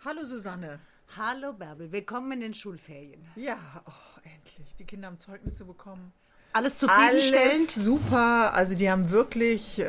Hallo Susanne. Hallo Bärbel, willkommen in den Schulferien. Ja, endlich. Die Kinder haben Zeugnisse bekommen. Alles zufriedenstellend? Alles super. Also die haben wirklich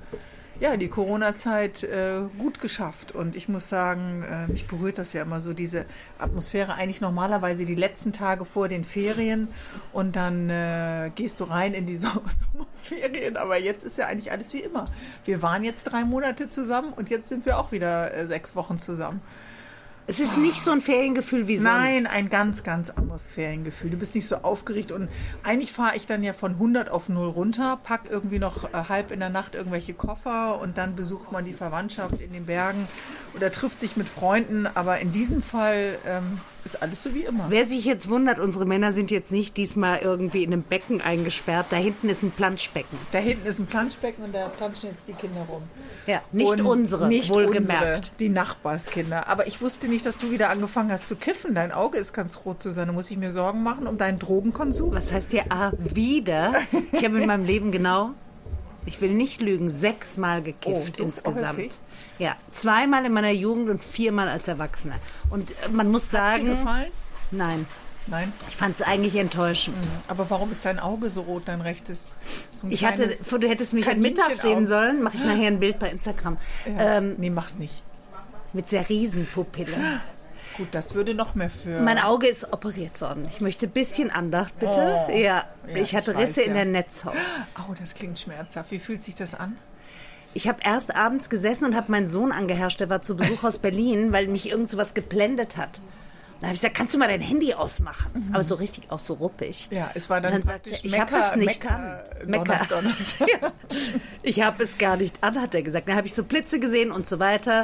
die Corona-Zeit gut geschafft. Und ich muss sagen, mich berührt das ja immer so, diese Atmosphäre eigentlich normalerweise die letzten Tage vor den Ferien. Und dann gehst du rein in die Sommerferien. Aber jetzt ist ja eigentlich alles wie immer. Wir waren jetzt 3 Monate zusammen und jetzt sind wir auch wieder 6 Wochen zusammen. Es ist nicht so ein Feriengefühl wie sonst. Nein, ein ganz, ganz anderes Feriengefühl. Du bist nicht so aufgeregt und eigentlich fahre ich dann ja von 100 auf 0 runter, pack irgendwie noch halb in der Nacht irgendwelche Koffer und dann besucht man die Verwandtschaft in den Bergen oder trifft sich mit Freunden. Aber in diesem Fall ist alles so wie immer. Wer sich jetzt wundert, unsere Männer sind jetzt nicht diesmal irgendwie in einem Becken eingesperrt. Da hinten ist ein Planschbecken. Da hinten ist ein Planschbecken und da planschen jetzt die Kinder rum. Ja, nicht unsere, wohlgemerkt. Die Nachbarskinder. Aber ich wusste nicht, dass du wieder angefangen hast zu kiffen. Dein Auge ist ganz rot, Susanne. Muss ich mir Sorgen machen um deinen Drogenkonsum? Was heißt hier wieder? Ich habe in meinem Leben ich will nicht lügen, 6-mal gekifft so insgesamt. häufig? Ja, 2-mal in meiner Jugend und 4-mal als Erwachsener. Und man muss sagen... Hat's dir gefallen? Nein. Nein? Ich fand es eigentlich enttäuschend. Aber warum ist dein Auge so rot, dein rechtes? So du hättest mich heute Mittag sehen sollen. Mache ich nachher ein Bild bei Instagram. Ja. Nee, mach's nicht. Mit der Riesenpupille. Gut, das würde noch mehr für... Mein Auge ist operiert worden. Ich möchte ein bisschen Andacht, bitte. Oh. Ja, ich hatte Risse in der Netzhaut. Oh, das klingt schmerzhaft. Wie fühlt sich das an? Ich habe erst abends gesessen und habe meinen Sohn angeherrscht. Der war zu Besuch aus Berlin, weil mich irgend sowas geblendet hat. Dann habe ich gesagt, kannst du mal dein Handy ausmachen? Mhm. Aber so richtig, auch so ruppig. Ja, es war dann praktisch ich habe es nicht an. Donnerstag. Ja. Ich habe es gar nicht an, hat er gesagt. Dann habe ich so Blitze gesehen und so weiter.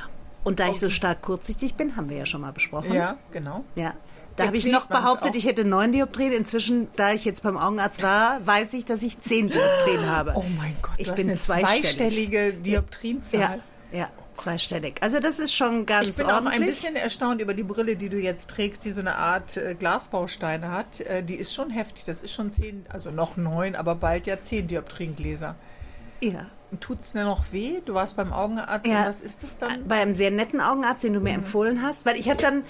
Und da ich so stark kurzsichtig bin, haben wir ja schon mal besprochen. Ja, genau. Ja. Da habe ich noch behauptet, ich hätte 9 Dioptrien. Inzwischen, da ich jetzt beim Augenarzt war, weiß ich, dass ich 10 Dioptrien habe. Oh mein Gott, ich bin zweistellige Dioptrienzahl. Ja, zweistellig. Also das ist schon ganz ordentlich. Ich bin auch ein bisschen erstaunt über die Brille, die du jetzt trägst, die so eine Art Glasbausteine hat. Die ist schon heftig. Das ist schon 10, also noch 9, aber bald ja 10 Dioptriengläser. Ja. Tut es dir noch weh? Du warst beim Augenarzt ja. Und was ist das dann? Bei einem sehr netten Augenarzt, den du mir empfohlen hast. Weil ich habe dann...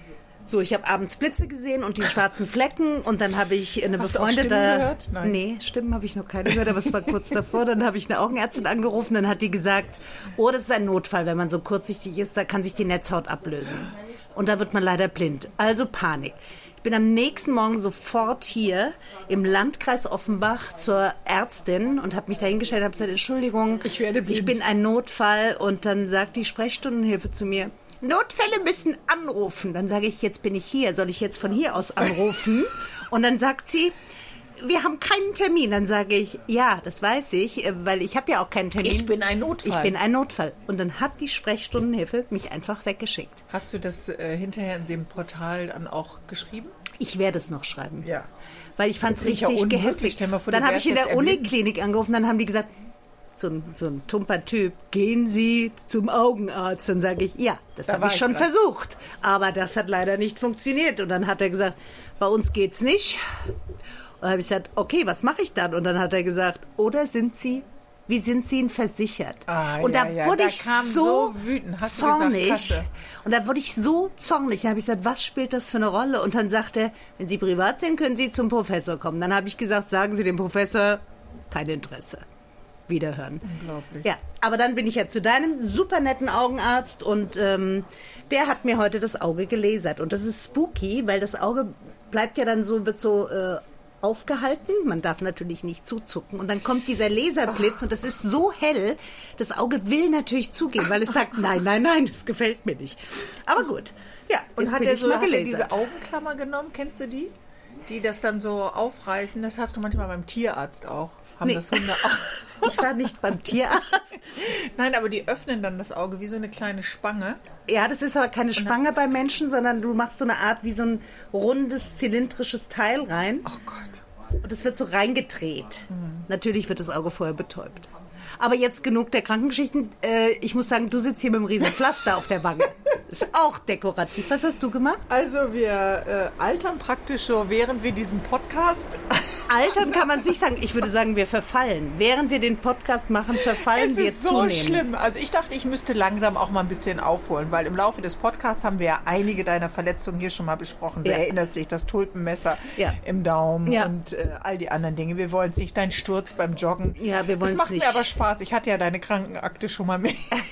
ich habe abends Blitze gesehen und die schwarzen Flecken und dann habe ich eine befreundete... Hast du auch Stimmen gehört? Nein. Nee, Stimmen habe ich noch keine gehört, aber es war kurz davor. Dann habe ich eine Augenärztin angerufen, dann hat die gesagt, oh, das ist ein Notfall, wenn man so kurzsichtig ist, da kann sich die Netzhaut ablösen. Und da wird man leider blind. Also Panik. Ich bin am nächsten Morgen sofort hier im Landkreis Offenbach zur Ärztin und habe mich da hingestellt und habe gesagt, Entschuldigung, ich werde blind. Ich bin ein Notfall. Und dann sagt die Sprechstundenhilfe zu mir, Notfälle müssen anrufen. Dann sage ich, jetzt bin ich hier. Soll ich jetzt von hier aus anrufen? Und dann sagt sie, wir haben keinen Termin. Dann sage ich, ja, das weiß ich, weil ich habe ja auch keinen Termin. Ich bin ein Notfall. Ich bin ein Notfall. Und dann hat die Sprechstundenhilfe mich einfach weggeschickt. Hast du das hinterher in dem Portal dann auch geschrieben? Ich werde es noch schreiben. Ja. Weil ich fand es richtig gehässig. Dann habe ich in der Uniklinik angerufen, dann haben die gesagt, so ein tumper Typ, gehen Sie zum Augenarzt. Dann sage ich, ja, das habe ich schon versucht. Aber das hat leider nicht funktioniert. Und dann hat er gesagt, bei uns geht's nicht. Und dann habe ich gesagt, okay, was mache ich dann? Und dann hat er gesagt, wie sind Sie denn versichert? Und da wurde ich so wütend, zornig. Und da wurde ich so zornig. Da habe ich gesagt, was spielt das für eine Rolle? Und dann sagte er, wenn Sie privat sind, können Sie zum Professor kommen. Dann habe ich gesagt, sagen Sie dem Professor, kein Interesse. Wiederhören. Unglaublich. Ja, aber dann bin ich ja zu deinem super netten Augenarzt und der hat mir heute das Auge gelasert. Und das ist spooky, weil das Auge bleibt ja dann wird so aufgehalten. Man darf natürlich nicht zuzucken. Und dann kommt dieser Laserblitz und das ist so hell, das Auge will natürlich zugehen, weil es sagt, nein, das gefällt mir nicht. Aber gut. Ja, und hat er diese Augenklammer genommen? Kennst du die? Die das dann so aufreißen? Das hast du manchmal beim Tierarzt auch. Haben das Hunde auch. Ich war nicht beim Tierarzt. Nein, aber die öffnen dann das Auge wie so eine kleine Spange. Ja, das ist aber keine Spange bei Menschen, sondern du machst so eine Art wie so ein rundes, zylindrisches Teil rein. Oh Gott. Und es wird so reingedreht. Natürlich wird das Auge vorher betäubt. Aber jetzt genug der Krankengeschichten. Ich muss sagen, du sitzt hier mit einem riesen Pflaster auf der Wange. Ist auch dekorativ. Was hast du gemacht? Also wir altern praktisch so, während wir diesen Podcast... Altern kann man es nicht sagen. Ich würde sagen, wir verfallen. Während wir den Podcast machen, verfallen wir zunehmend. Es ist so schlimm. Also ich dachte, ich müsste langsam auch mal ein bisschen aufholen, weil im Laufe des Podcasts haben wir ja einige deiner Verletzungen hier schon mal besprochen. Du erinnerst dich, das Tulpenmesser im Daumen und all die anderen Dinge. Wir wollen es nicht, dein Sturz beim Joggen. Ja, wir wollen es nicht. Das macht mir aber Spaß. Ich hatte ja deine Krankenakte schon mal mit.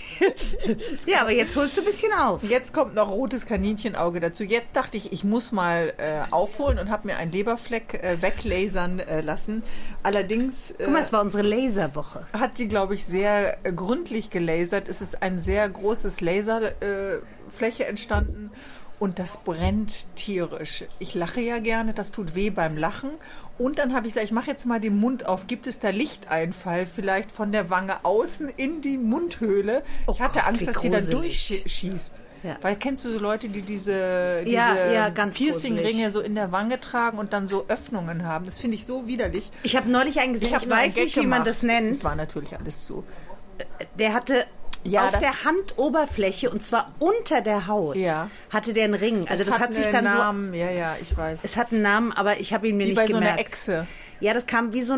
Ja, aber jetzt holst du ein bisschen auf. Jetzt kommt noch rotes Kaninchenauge dazu. Jetzt dachte ich muss mal aufholen und habe mir einen Leberfleck weglasern lassen. Allerdings... Guck mal, es war unsere Laserwoche. Hat sie, glaube ich, sehr gründlich gelasert. Es ist ein sehr großes Laserfläche entstanden und das brennt tierisch. Ich lache ja gerne, das tut weh beim Lachen. Und dann habe ich gesagt, ich mache jetzt mal den Mund auf. Gibt es da Lichteinfall vielleicht von der Wange außen in die Mundhöhle? Ich hatte Angst, dass die da durchschießt. Ja. Weil kennst du so Leute, die diese Piercing-Ringe so in der Wange tragen und dann so Öffnungen haben? Das finde ich so widerlich. Ich habe neulich einen gesehen, ich weiß nicht, wie man das nennt. Das war natürlich alles zu. Der hatte auf der Handoberfläche, und zwar unter der Haut, hatte der einen Ring. Also das hat sich dann Namen. Ja, ich weiß. Es hat einen Namen, aber ich habe ihn mir nicht gemerkt. Wie bei so einer Echse. Ja, das kam wie so ein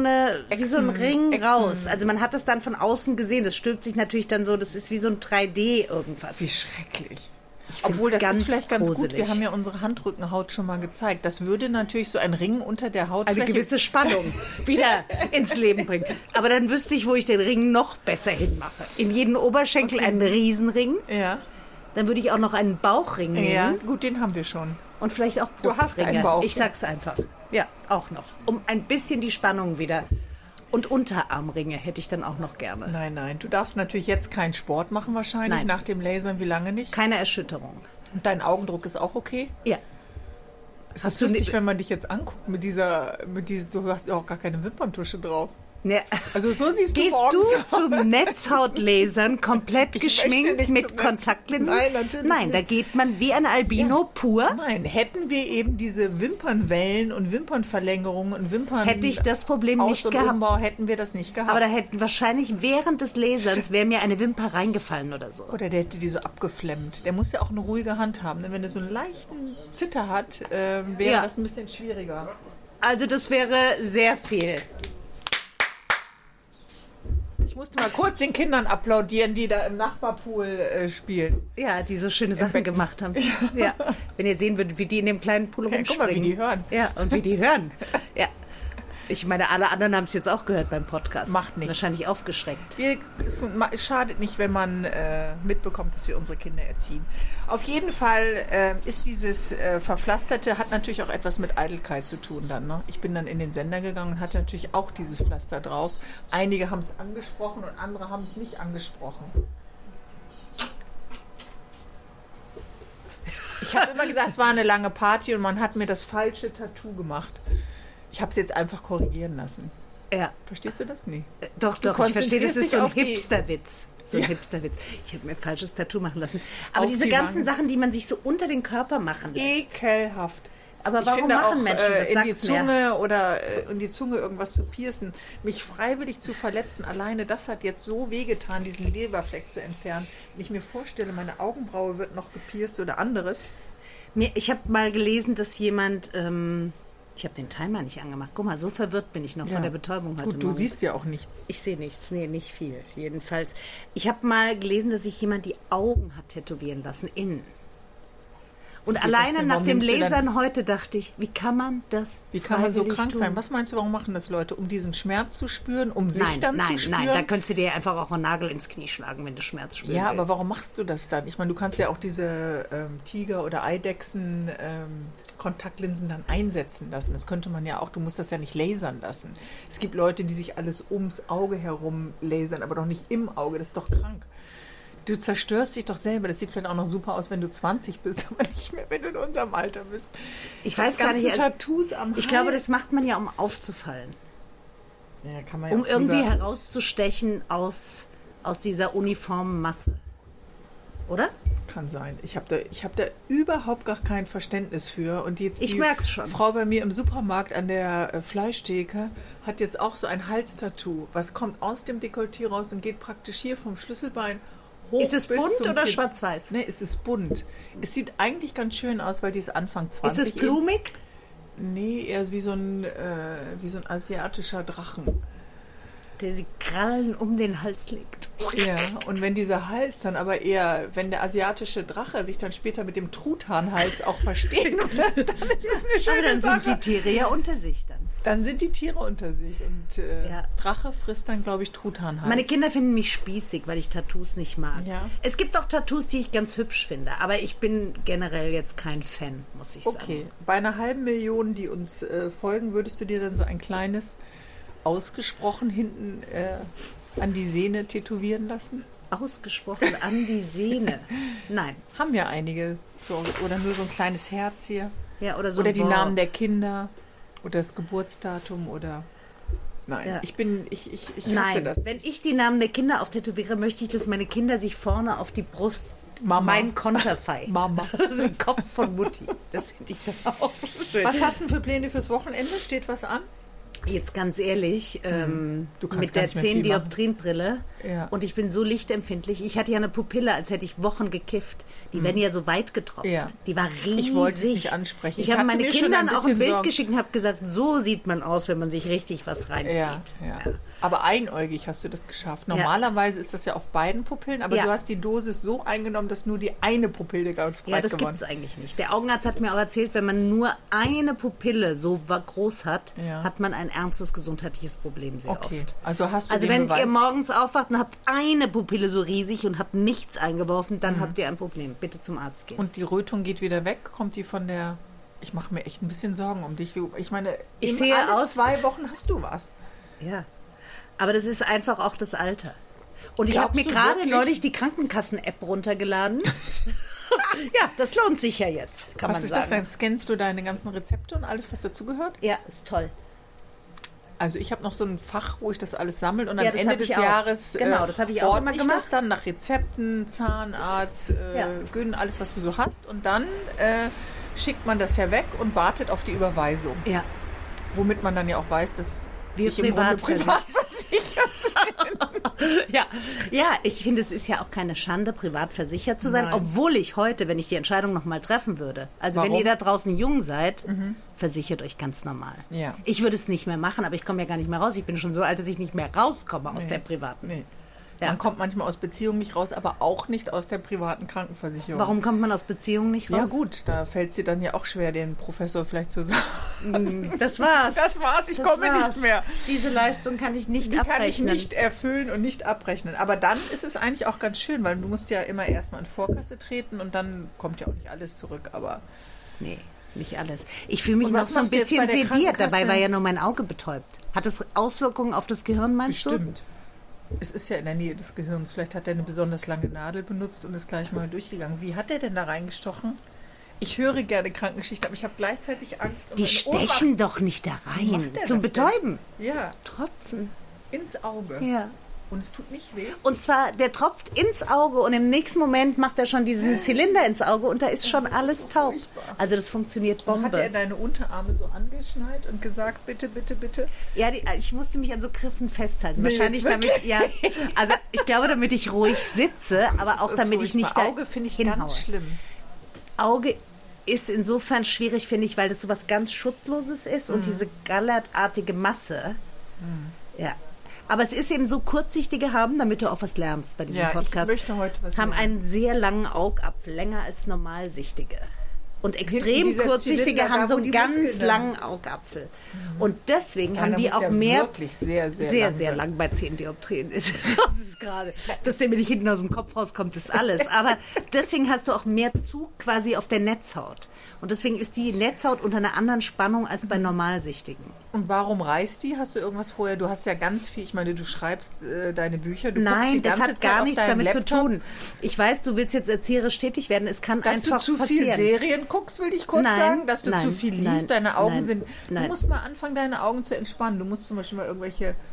Ring raus. Also man hat es dann von außen gesehen. Das stülpt sich natürlich dann so, das ist wie so ein 3D irgendwas. Wie schrecklich. Obwohl, das ist vielleicht ganz gut. Wir haben ja unsere Handrückenhaut schon mal gezeigt. Das würde natürlich so ein Ring unter der Hautfläche... Eine gewisse Spannung wieder ins Leben bringen. Aber dann wüsste ich, wo ich den Ring noch besser hinmache. In jeden Oberschenkel einen Riesenring. Ja. Dann würde ich auch noch einen Bauchring nehmen. Ja, gut, den haben wir schon. Und vielleicht auch Brustringe. Du hast einen Bauch. Ich sag's einfach. Ja, auch noch. Um ein bisschen die Spannung wieder... Und Unterarmringe hätte ich dann auch noch gerne. Nein. Du darfst natürlich jetzt keinen Sport machen wahrscheinlich. Nach dem Lasern. Wie lange nicht? Keine Erschütterung. Und dein Augendruck ist auch okay? Ja. Es ist lustig, wenn man dich jetzt anguckt mit dieser, du hast ja auch gar keine Wimperntusche drauf. Ne. Also so siehst du Gehst du zum Netzhautlasern komplett geschminkt mit Kontaktlinsen? Nein, natürlich Nein, da geht man wie ein Albino pur. Nein, hätten wir eben diese Wimpernwellen und Wimpernverlängerungen und Wimpern... Hätte ich das Problem nicht gehabt. Umbau, hätten wir das nicht gehabt. Aber da hätten wahrscheinlich während des Laserns wäre mir eine Wimper reingefallen oder so. Oder der hätte die so abgeflemmt. Der muss ja auch eine ruhige Hand haben. Denn wenn er so einen leichten Zitter hat, wäre das ein bisschen schwieriger. Also das wäre sehr viel. Ich musste mal kurz den Kindern applaudieren, die da im Nachbarpool spielen. Ja, die so schöne Sachen gemacht haben. Ja. Wenn ihr sehen würdet, wie die in dem kleinen Pool rumspringen. Guck mal, wie die hören. Ja, und wie die hören. Ja. Ich meine, alle anderen haben es jetzt auch gehört beim Podcast. Macht nichts. Wahrscheinlich aufgeschreckt. Es schadet nicht, wenn man mitbekommt, dass wir unsere Kinder erziehen. Auf jeden Fall ist dieses Verpflasterte, hat natürlich auch etwas mit Eitelkeit zu tun dann. Ne? Ich bin dann in den Sender gegangen und hatte natürlich auch dieses Pflaster drauf. Einige haben es angesprochen und andere haben es nicht angesprochen. Ich habe immer gesagt, es war eine lange Party und man hat mir das falsche Tattoo gemacht. Ich habe es jetzt einfach korrigieren lassen. Ja. Verstehst du das? Nee. Doch, ich verstehe, das ist so ein Hipsterwitz. So ein Hipsterwitz. Ich habe mir ein falsches Tattoo machen lassen. Aber diese ganzen Sachen, die man sich so unter den Körper machen lässt. Ekelhaft. Aber warum machen Menschen das? In die Zunge oder in die Zunge irgendwas zu piercen, mich freiwillig zu verletzen, alleine das hat jetzt so wehgetan, diesen Leberfleck zu entfernen. Wenn ich mir vorstelle, meine Augenbraue wird noch gepierst oder anderes. Ich habe mal gelesen, dass jemand... Ich habe den Timer nicht angemacht. Guck mal, so verwirrt bin ich noch von der Betäubung heute Morgen. Du siehst ja auch nichts. Ich sehe nichts. Nee, nicht viel. Jedenfalls. Ich habe mal gelesen, dass sich jemand die Augen hat tätowieren lassen, innen. Und alleine nach dem Lasern heute dachte ich, wie kann man das Wie kann man so krank sein? Was meinst du, warum machen das Leute? Um diesen Schmerz zu spüren? Um sich dann zu spüren? Nein, da könntest du dir einfach auch einen Nagel ins Knie schlagen, wenn du Schmerz spürst. Ja, aber warum machst du das dann? Ich meine, du kannst ja auch diese Tiger- oder Eidechsen Kontaktlinsen dann einsetzen lassen. Das könnte man ja auch, du musst das ja nicht lasern lassen. Es gibt Leute, die sich alles ums Auge herum lasern, aber doch nicht im Auge. Das ist doch krank. Du zerstörst dich doch selber. Das sieht vielleicht auch noch super aus, wenn du 20 bist, aber nicht mehr, wenn du in unserem Alter bist. Ich weiß gar nicht. Tattoos am Hals. Ich glaube, das macht man ja, um aufzufallen. Ja, kann man ja um irgendwie herauszustechen aus dieser uniformen Masse. oder? Kann sein. Ich hab da überhaupt gar kein Verständnis für. Und jetzt ich merk's schon. Frau bei mir im Supermarkt an der Fleischtheke hat jetzt auch so ein Halstattoo. Was kommt aus dem Dekolleté raus und geht praktisch hier vom Schlüsselbein hoch. Ist es bunt oder schwarz-weiß? Nee, es ist bunt. Es sieht eigentlich ganz schön aus, weil die ist Anfang 20. Ist es blumig? Nee, eher wie so ein asiatischer Drachen. Der die Krallen um den Hals legt. Ja, und wenn dieser Hals dann aber eher, wenn der asiatische Drache sich dann später mit dem Truthahnhals auch verstehen will, dann ist es eine schöne dann Sache. Sind die Tiere ja unter sich dann. Dann sind die Tiere unter sich und Drache frisst dann, glaube ich, Truthahnhals. Meine Kinder finden mich spießig, weil ich Tattoos nicht mag. Ja. Es gibt auch Tattoos, die ich ganz hübsch finde, aber ich bin generell jetzt kein Fan, muss ich sagen. Okay, bei einer 500.000, die uns folgen, würdest du dir dann so ein kleines ausgesprochen hinten an die Sehne tätowieren lassen? Ausgesprochen an die Sehne? Nein. Haben ja einige. So, oder nur so ein kleines Herz hier. Ja, oder so oder ein die Wort. Namen der Kinder. Oder das Geburtsdatum oder... Nein, Ja. ich hasse Nein, das. wenn ich die Namen der Kinder auftätowiere, möchte ich, dass meine Kinder sich vorne auf die Brust mein Konterfei. Mama. Das ist ein Kopf von Mutti. Das finde ich dann auch schön. Was hast du denn für Pläne fürs Wochenende? Steht was an? Jetzt ganz ehrlich, Du kannst mit gar der nicht mehr viel 10-Dioptrin-Brille Ja. und ich bin so lichtempfindlich. Ich hatte ja eine Pupille, als hätte ich Wochen gekifft. Die werden ja so weit getropft. Ja. Die war riesig. Ich wollte es nicht ansprechen. Ich habe hatte meine mir schon Kindern auch ein bisschen Bild Sorgen. geschickt und habe gesagt, so sieht man aus, wenn man sich richtig was reinzieht. Ja. Aber einäugig hast du das geschafft. Normalerweise ist das ja auf beiden Pupillen, aber Ja. du hast die Dosis so eingenommen, dass nur die eine Pupille ganz breit Ja, das geworden gibt es eigentlich nicht. Der Augenarzt hat mir auch erzählt, wenn man nur eine Pupille so groß hat, Ja. hat man ein ernstes gesundheitliches Problem sehr Okay, oft. also hast du Also den wenn Beweis? ihr morgens aufwacht und habt eine Pupille so riesig und habt nichts eingeworfen, dann habt ihr ein Problem. Bitte zum Arzt gehen. Und die Rötung geht wieder weg? Kommt die von der... Ich mache mir echt ein bisschen Sorgen um dich. Ich meine, Ich sehe alle aus- 2 Wochen hast du was. Ja, aber das ist einfach auch das Alter. Und ich habe mir Glaubst du gerade wirklich? neulich die Krankenkassen-App runtergeladen. Ja, das lohnt sich ja jetzt, kann Was man ist das sagen. denn? Scannst du deine ganzen Rezepte und alles, was dazugehört? Ja, ist toll. Also ich habe noch so ein Fach, wo ich das alles sammle und Ja, am das Ende hab ich des auch. Jahres Genau, das habe ich auch ordne immer ich das gemacht. dann nach Rezepten, Zahnarzt, Ja. Gyn, alles, was du so hast. Und dann schickt man das ja weg und wartet auf die Überweisung. Ja. Womit man dann ja auch weiß, dass Wir ich im Grunde privat privat versichert Ja, ich finde, es ist ja auch keine Schande, privat versichert zu sein, Nein. obwohl ich heute, wenn ich die Entscheidung nochmal treffen würde, also wenn Warum? ihr da draußen jung seid, versichert euch ganz normal. Ja. Ich würde es nicht mehr machen, aber ich komme ja gar nicht mehr raus. Ich bin schon so alt, dass ich nicht mehr rauskomme aus der privaten. Nee. Ja. Man kommt manchmal aus Beziehungen nicht raus, aber auch nicht aus der privaten Krankenversicherung. Warum kommt man aus Beziehungen nicht raus? Ja gut, da fällt es dir dann ja auch schwer, den Professor vielleicht zu sagen. Das war's. Das war's, ich komme nicht mehr. Diese Leistung kann ich nicht Die kann ich abrechnen. nicht erfüllen und nicht abrechnen. Aber dann ist es eigentlich auch ganz schön, weil du musst ja immer erstmal in Vorkasse treten und dann kommt ja auch nicht alles zurück. Aber Nee, nicht alles. Ich fühle mich Und noch was so ein machst du jetzt bisschen bei der sediert. Dabei Krankenkasse? war ja nur mein Auge betäubt. Hat es Auswirkungen auf das Gehirn, meinst bestimmt. Es ist ja in der Nähe des Gehirns. Vielleicht hat er eine besonders lange Nadel benutzt und ist gleich mal durchgegangen. Wie hat er denn da reingestochen? Ich höre gerne Krankengeschichten, aber ich habe gleichzeitig Angst. du? Die stechen doch nicht da rein. macht der Zum das denn? Betäuben. Ja, Tropfen. ins Auge. Ja. Und es tut nicht weh. Und zwar, der tropft ins Auge und im nächsten Moment macht er schon diesen Zylinder ins Auge und da ist schon alles so taub. furchtbar. Also das funktioniert Bombe. Hat er deine Unterarme so angeschnallt und gesagt, bitte, bitte, bitte? Ja, ich musste mich an so Griffen festhalten. Nee, Wahrscheinlich jetzt damit, ja, also ich glaube, damit ich ruhig sitze, aber auch Das ist damit ich nicht furchtbar. da Auge finde ich hinhaue. ganz schlimm. Auge ist insofern schwierig, finde ich, weil das so was ganz Schutzloses ist und diese gallertartige Masse. Ja. Aber es ist eben so, kurzsichtige haben, damit du auch was lernst bei diesem Ja, Podcast. ich möchte heute was haben lernen. einen sehr langen Augapfel, länger als normalsichtige. Und extrem dieser kurzsichtige Zylinder, haben da, so wo einen die ganz Muskeln dann- langen Augapfel. Und deswegen haben Einer die muss auch ja mehr... wirklich sehr, sehr, sehr, lang sehr sein. lang bei 10 Dioptrien ist. Das ist gerade. Dass der mir nicht hinten aus dem Kopf rauskommt, ist alles. Aber deswegen hast du auch mehr Zug quasi auf der Netzhaut. Und deswegen ist die Netzhaut unter einer anderen Spannung als bei Normalsichtigen. Und warum reißt die? Hast du irgendwas vorher? Du hast ja ganz viel, ich meine, du schreibst deine Bücher, du guckst Nein, die das ganze hat Zeit gar auf nichts deinen damit zu Laptop. tun. Ich weiß, du willst jetzt erzieherisch tätig werden. Es kann Dass einfach du zu passieren. viel Serien guckst, will ich kurz Nein, sagen. Dass du nein, zu viel liest, nein, deine Augen nein, sind... Du nein. musst mal anfangen, deine Augen zu entspannen. Du musst zum Beispiel mal irgendwelche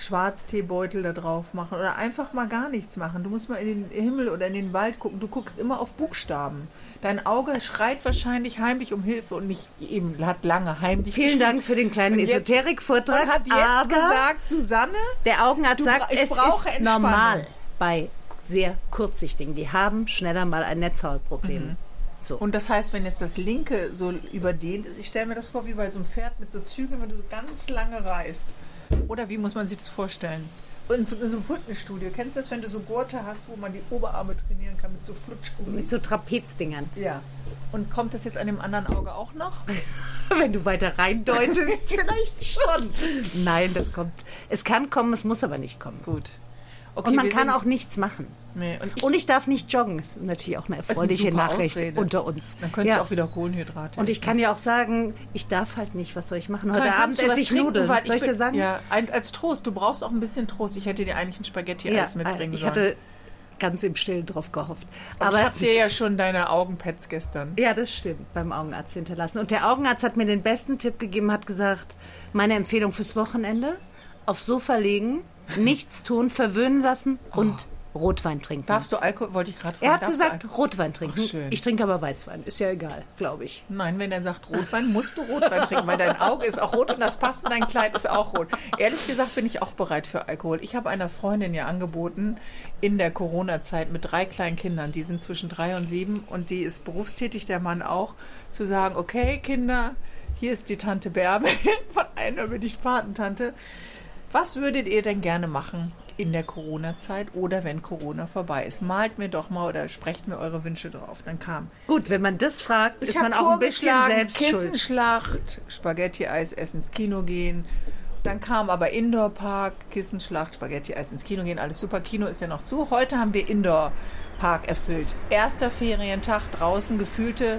Schwarzteebeutel da drauf machen oder einfach mal gar nichts machen. Du musst mal in den Himmel oder in den Wald gucken. Du guckst immer auf Buchstaben. Dein Auge schreit wahrscheinlich heimlich um Hilfe und nicht eben, hat lange heimlich Vielen Dank für den kleinen Esoterik-Vortrag. Hat jetzt gesagt, Susanne, der Augenarzt sagt, es ist normal bei sehr kurzsichtigen. Die haben schneller mal ein Netzhautproblem. Mhm. So. Und das heißt, wenn jetzt das linke so überdehnt ist, ich stelle mir das vor wie bei so einem Pferd mit so Zügeln, wenn du so ganz lange reist. Oder wie muss man sich das vorstellen? In so einem Fitnessstudio, kennst du das, wenn du so Gurte hast, wo man die Oberarme trainieren kann mit so Flutschgummi? Mit so Trapezdingern. Ja. Und kommt das jetzt an dem anderen Auge auch noch? Wenn du weiter reindeutest, vielleicht schon. Nein, das kommt. Es kann kommen, es muss aber nicht kommen. Gut. Okay, und man kann auch nichts machen. Nee, und ich darf nicht joggen. Das ist natürlich auch eine erfreuliche Nachricht unter uns. Dann könntest du auch wieder Kohlenhydrate und ich kann ja auch sagen, ich darf halt nicht. Was soll ich machen? Heute Abend esse ich Nudeln. Soll ich dir sagen? Ja, als Trost. Du brauchst auch ein bisschen Trost. Ich hätte dir eigentlich ein Spaghetti-Eis mitbringen sollen. Ich hatte ganz im Stillen drauf gehofft. Aber ich habe dir ja schon deine Augenpads gestern. Ja, das stimmt, beim Augenarzt hinterlassen. Und der Augenarzt hat mir den besten Tipp gegeben, hat gesagt, meine Empfehlung fürs Wochenende, aufs Sofa legen, nichts tun, verwöhnen lassen und Rotwein trinken. Darfst du Alkohol? Wollte ich gerade fragen. Er hat gesagt, Rotwein trinken. Ich trinke aber Weißwein. Ist ja egal, glaube ich. Nein, wenn er sagt Rotwein, musst du Rotwein trinken, weil dein Auge ist auch rot und das passt und dein Kleid ist auch rot. Ehrlich gesagt bin ich auch bereit für Alkohol. Ich habe einer Freundin ja angeboten, in der Corona-Zeit mit 3 kleinen Kindern, die sind zwischen 3 und 7 und die ist berufstätig, der Mann auch, zu sagen, okay, Kinder, hier ist die Tante Bärbel, von einer bin ich Patentante. Was würdet ihr denn gerne machen in der Corona-Zeit oder wenn Corona vorbei ist? Malt mir doch mal oder sprecht mir eure Wünsche drauf. Dann kam. Gut, wenn man das fragt, ist man auch ein bisschen selbst Kissenschlacht, Spaghetti-Eis essen, ins Kino gehen. Dann kam aber Indoor-Park, Kissenschlacht, Spaghetti-Eis ins Kino gehen. Alles super, Kino ist ja noch zu. Heute haben wir Indoor-Park erfüllt. Erster Ferientag draußen, gefühlte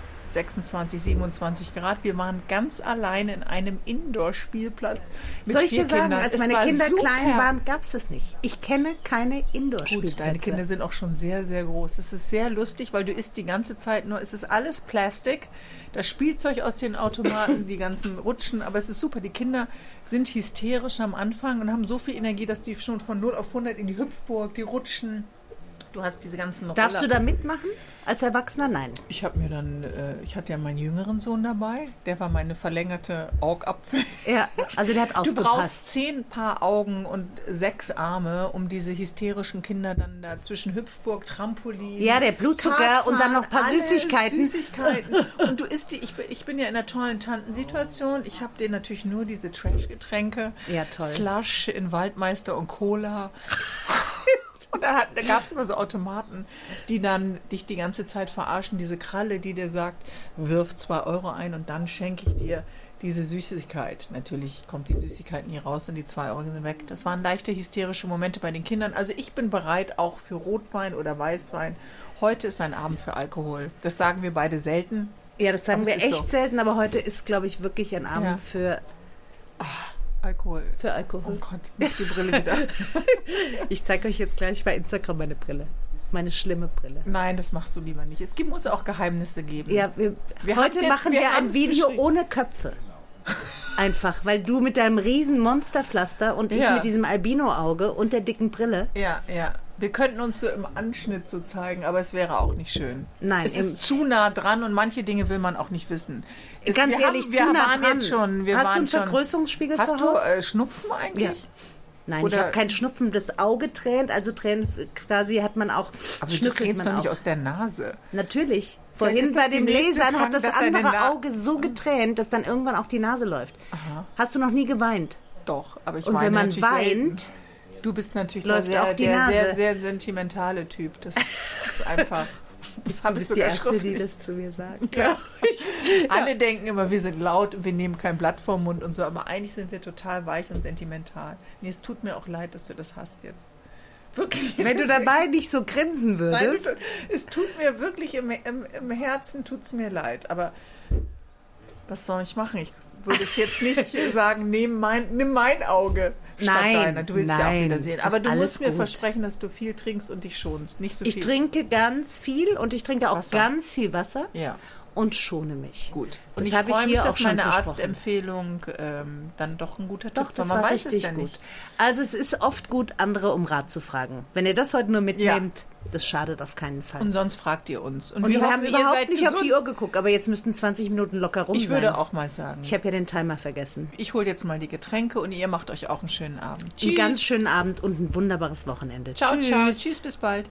26, 27 Grad. Wir waren ganz alleine in einem Indoor-Spielplatz mit 4 Kindern. Soll ich dir sagen, als meine Kinder klein waren, gab es das nicht. Ich kenne keine Indoor-Spielplätze. Gut, deine Kinder sind auch schon sehr, sehr groß. Es ist sehr lustig, weil du isst die ganze Zeit nur, es ist alles Plastik, das Spielzeug aus den Automaten, die ganzen Rutschen, aber es ist super. Die Kinder sind hysterisch am Anfang und haben so viel Energie, dass die schon von 0 auf 100 in die Hüpfburg, die rutschen. Du hast diese ganzen Roller. Darfst du da mitmachen als Erwachsener? Nein. Ich habe mir dann, ich hatte ja meinen jüngeren Sohn dabei, der war meine verlängerte Augapfel. Ja, also der hat aufgepasst. Du brauchst 10 Paar Augen und 6 Arme, um diese hysterischen Kinder dann da zwischen Hüpfburg, Trampolin, ja, der Blutzucker Kartfahren, und dann noch ein paar Süßigkeiten. Und du isst die, ich bin ja in einer tollen Tantensituation. Ich habe dir natürlich nur diese Trash-Getränke. Ja, toll. Slush in Waldmeister und Cola. Und da gab es immer so Automaten, die dann dich die ganze Zeit verarschen. Diese Kralle, die dir sagt, wirf 2 Euro ein und dann schenke ich dir diese Süßigkeit. Natürlich kommt die Süßigkeit nie raus und die 2 Euro sind weg. Das waren leichte hysterische Momente bei den Kindern. Also ich bin bereit auch für Rotwein oder Weißwein. Heute ist ein Abend für Alkohol. Das sagen wir beide selten. Ja, das sagen wir echt selten, aber heute ist, glaube ich, wirklich ein Abend für... Alkohol. Für Alkohol. Oh Gott, mach die Brille wieder. Ich zeige euch jetzt gleich bei Instagram meine Brille. Meine schlimme Brille. Nein, das machst du lieber nicht. Es muss auch Geheimnisse geben. Ja, heute machen wir ein Video ohne Köpfe. Einfach, weil du mit deinem riesen Monsterpflaster und ich mit diesem Albino-Auge und der dicken Brille. Ja, ja. Wir könnten uns so im Anschnitt so zeigen, aber es wäre auch nicht schön. Nein. Es ist zu nah dran und manche Dinge will man auch nicht wissen. Ganz ehrlich, zu nah dran. Jetzt schon, Hast du einen Vergrößerungsspiegel zu Hause? Hast du Schnupfen eigentlich? Ja. Nein, ich habe kein Schnupfen. Das Auge tränt, also Tränen quasi hat man auch. Aber du tränst doch nicht aus der Nase. Natürlich. Vorhin bei dem Lesern hat das andere Auge so getränt, dass dann irgendwann auch die Nase läuft. Aha. Hast du noch nie geweint? Doch, aber ich meine Und wenn man weint... Du bist natürlich läuft der auch die Nase. sehr, sehr sentimentale Typ. Das ist einfach... Das habe ich sogar die Erste, die das zu mir sagt. Ja. Alle denken immer, wir sind laut und wir nehmen kein Blatt vom Mund und so, aber eigentlich sind wir total weich und sentimental. Nee, es tut mir auch leid, dass du das hast jetzt. Wirklich. Wenn du dabei nicht so grinsen würdest. Nein, es tut mir wirklich, im Herzen tut es mir leid. Aber was soll ich machen? Ich würde es jetzt nicht sagen, nimm mein Auge statt deiner. Du willst ja auch wieder sehen. Aber du musst mir versprechen, dass du viel trinkst und dich schonst. Nicht so viel. Ich trinke ganz viel und ich trinke auch ganz viel Wasser. Ja. und schone mich. Gut. Und ich freue mich, dass meine Arztempfehlung dann doch ein guter Tipp war. Man weiß es ja nicht. Also es ist oft gut, andere um Rat zu fragen. Wenn ihr das heute nur mitnehmt, das schadet auf keinen Fall. Und sonst fragt ihr uns. Und wir haben überhaupt nicht auf die Uhr geguckt, aber jetzt müssten 20 Minuten locker rum sein. Ich würde auch mal sagen. Ich habe ja den Timer vergessen. Ich hole jetzt mal die Getränke und ihr macht euch auch einen schönen Abend. Tschüss. Einen ganz schönen Abend und ein wunderbares Wochenende. Ciao, ciao. Tschüss, bis bald.